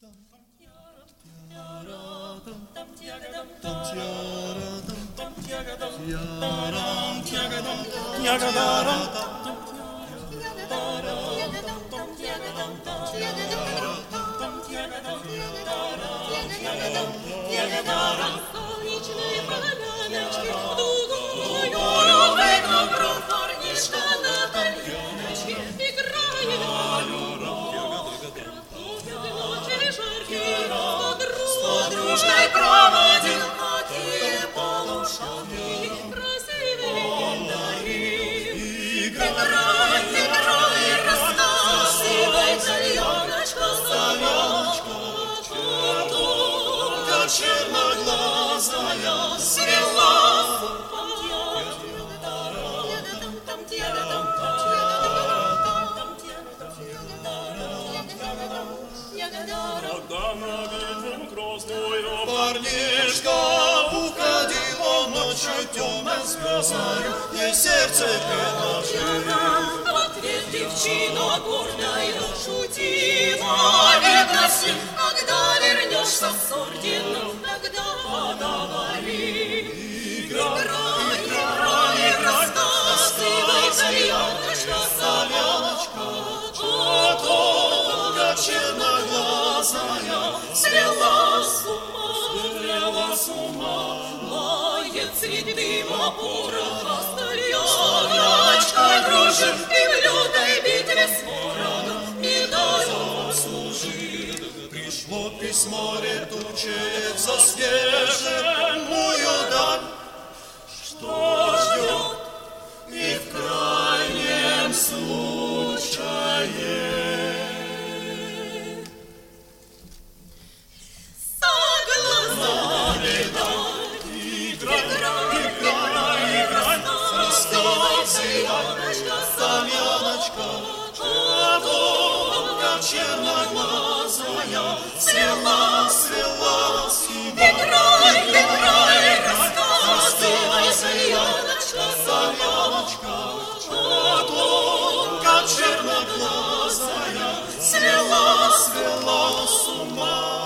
Солнечные поляночки, дугою выгнул парнишка на тальяночке, играет ночи жаркие, с подружкой проводил какие полушалки, красивые дари. Играй, рассказывай, тальяночка, соляночка, черноглазая стрела. Когда на битву грозную Парнишка уходил, он ночью темной звездою, ей сердце приложил. В ответ девчина гордая шутила, видно с ним, когда вернешься с орденом, тогда поговори. Играй, рассказывай, тальяночка, соляночка, о том, как черноглазая слила с ума, лает цветы пороха, с тальяночкой дружит, и в лютой битве с ворогом медалью служит. Пришло письмо летучее в заснеженную даль, что ждет и в крайнем случае. Соляночка, о том, как черноглазая свела с ума. Играй, рассказывай, соляночка, о том, как черноглазая свела с ума.